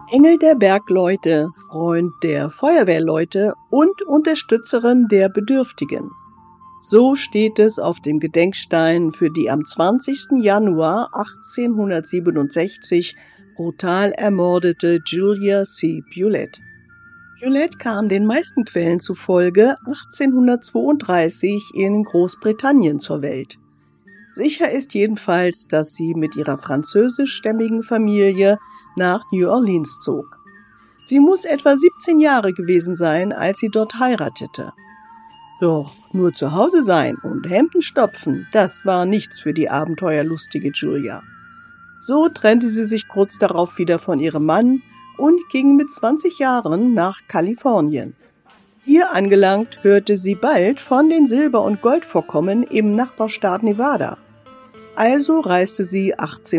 Engel der Bergleute, Freund der Feuerwehrleute und Unterstützerin der Bedürftigen. So steht es auf dem Gedenkstein für die am 20. Januar 1867 brutal ermordete Julia C. Bullitt. Bullitt kam den meisten Quellen zufolge 1832 in Großbritannien zur Welt. Sicher ist jedenfalls, dass sie mit ihrer französischstämmigen Familie nach New Orleans zog. Sie muss etwa 17 Jahre gewesen sein, als sie dort heiratete. Doch nur zu Hause sein und Hemden stopfen, das war nichts für die abenteuerlustige Julia. So trennte sie sich kurz darauf wieder von ihrem Mann und ging mit 20 Jahren nach Kalifornien. Hier angelangt, hörte sie bald von den Silber- und Goldvorkommen im Nachbarstaat Nevada. Also reiste sie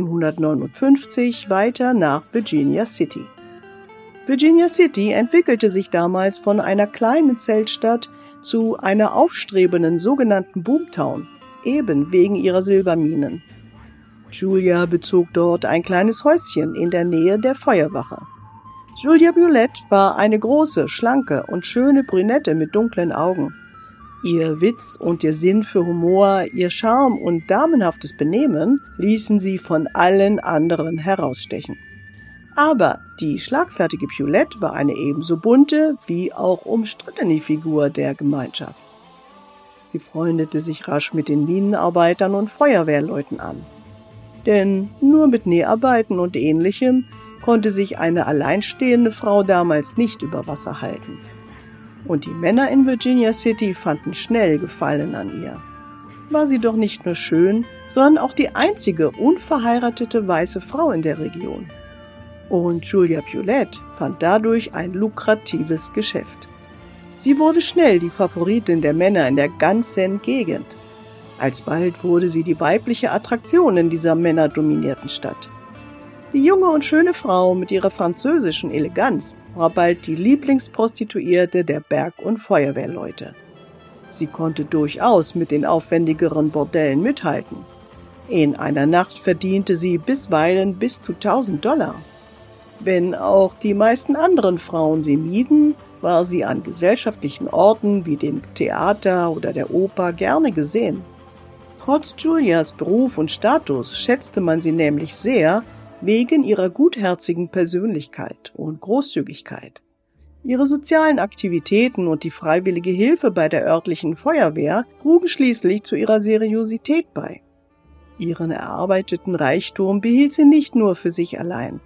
1859 weiter nach Virginia City. Virginia City entwickelte sich damals von einer kleinen Zeltstadt zu einer aufstrebenden sogenannten Boomtown, eben wegen ihrer Silberminen. Julia bezog dort ein kleines Häuschen in der Nähe der Feuerwache. Julia Bullitt war eine große, schlanke und schöne Brünette mit dunklen Augen. Ihr Witz und ihr Sinn für Humor, ihr Charme und damenhaftes Benehmen ließen sie von allen anderen herausstechen. Aber die schlagfertige Bullitt war eine ebenso bunte wie auch umstrittene Figur der Gemeinschaft. Sie freundete sich rasch mit den Minenarbeitern und Feuerwehrleuten an. Denn nur mit Näharbeiten und Ähnlichem konnte sich eine alleinstehende Frau damals nicht über Wasser halten. Und die Männer in Virginia City fanden schnell Gefallen an ihr. War sie doch nicht nur schön, sondern auch die einzige unverheiratete weiße Frau in der Region. Und Julia Bullitt fand dadurch ein lukratives Geschäft. Sie wurde schnell die Favoritin der Männer in der ganzen Gegend. Alsbald wurde sie die weibliche Attraktion in dieser männerdominierten Stadt. Die junge und schöne Frau mit ihrer französischen Eleganz war bald die Lieblingsprostituierte der Berg- und Feuerwehrleute. Sie konnte durchaus mit den aufwendigeren Bordellen mithalten. In einer Nacht verdiente sie bisweilen bis zu $1.000. Wenn auch die meisten anderen Frauen sie mieden, war sie an gesellschaftlichen Orten wie dem Theater oder der Oper gerne gesehen. Trotz Julias Beruf und Status schätzte man sie nämlich sehr, wegen ihrer gutherzigen Persönlichkeit und Großzügigkeit. Ihre sozialen Aktivitäten und die freiwillige Hilfe bei der örtlichen Feuerwehr trugen schließlich zu ihrer Seriosität bei. Ihren erarbeiteten Reichtum behielt sie nicht nur für sich allein.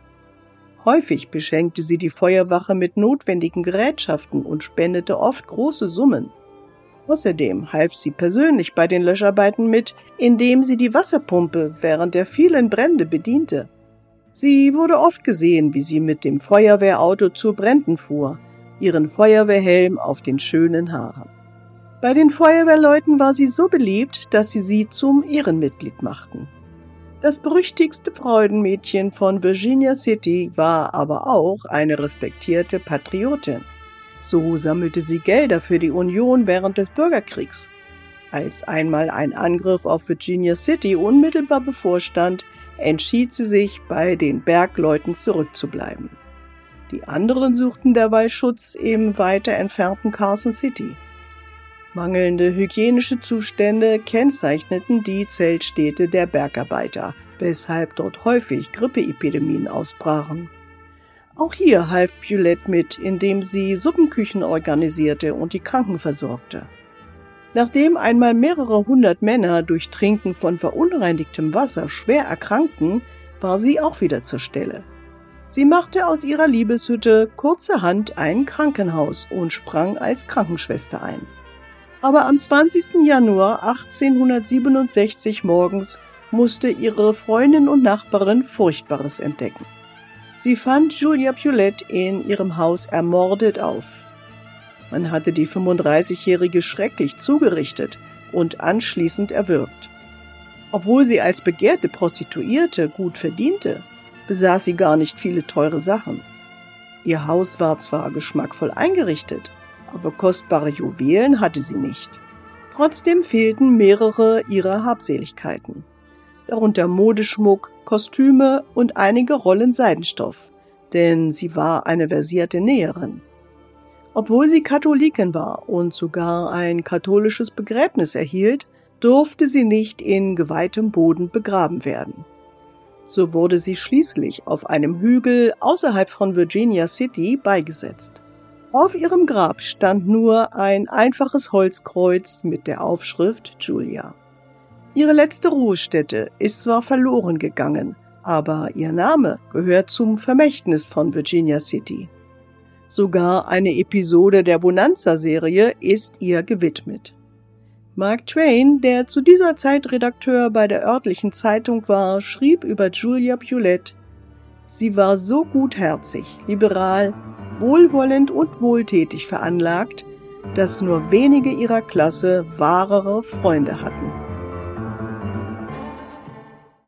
Häufig beschenkte sie die Feuerwache mit notwendigen Gerätschaften und spendete oft große Summen. Außerdem half sie persönlich bei den Löscharbeiten mit, indem sie die Wasserpumpe während der vielen Brände bediente. Sie wurde oft gesehen, wie sie mit dem Feuerwehrauto zu Bränden fuhr, ihren Feuerwehrhelm auf den schönen Haaren. Bei den Feuerwehrleuten war sie so beliebt, dass sie zum Ehrenmitglied machten. Das berüchtigste Freudenmädchen von Virginia City war aber auch eine respektierte Patriotin. So sammelte sie Gelder für die Union während des Bürgerkriegs. Als einmal ein Angriff auf Virginia City unmittelbar bevorstand, entschied sie sich, bei den Bergleuten zurückzubleiben. Die anderen suchten derweil Schutz im weiter entfernten Carson City. Mangelnde hygienische Zustände kennzeichneten die Zeltstädte der Bergarbeiter, weshalb dort häufig Grippeepidemien ausbrachen. Auch hier half Bullitt mit, indem sie Suppenküchen organisierte und die Kranken versorgte. Nachdem einmal mehrere hundert Männer durch Trinken von verunreinigtem Wasser schwer erkrankten, war sie auch wieder zur Stelle. Sie machte aus ihrer Liebeshütte kurzerhand ein Krankenhaus und sprang als Krankenschwester ein. Aber am 20. Januar 1867 morgens musste ihre Freundin und Nachbarin Furchtbares entdecken. Sie fand Julia Bullitt in ihrem Haus ermordet auf. Man hatte die 35-Jährige schrecklich zugerichtet und anschließend erwürgt. Obwohl sie als begehrte Prostituierte gut verdiente, besaß sie gar nicht viele teure Sachen. Ihr Haus war zwar geschmackvoll eingerichtet, aber kostbare Juwelen hatte sie nicht. Trotzdem fehlten mehrere ihrer Habseligkeiten, darunter Modeschmuck, Kostüme und einige Rollen Seidenstoff, denn sie war eine versierte Näherin. Obwohl sie Katholikin war und sogar ein katholisches Begräbnis erhielt, durfte sie nicht in geweihtem Boden begraben werden. So wurde sie schließlich auf einem Hügel außerhalb von Virginia City beigesetzt. Auf ihrem Grab stand nur ein einfaches Holzkreuz mit der Aufschrift Julia. Ihre letzte Ruhestätte ist zwar verloren gegangen, aber ihr Name gehört zum Vermächtnis von Virginia City. Sogar eine Episode der Bonanza-Serie ist ihr gewidmet. Mark Twain, der zu dieser Zeit Redakteur bei der örtlichen Zeitung war, schrieb über Julia Bulett: Sie war so gutherzig, liberal, wohlwollend und wohltätig veranlagt, dass nur wenige ihrer Klasse wahrere Freunde hatten.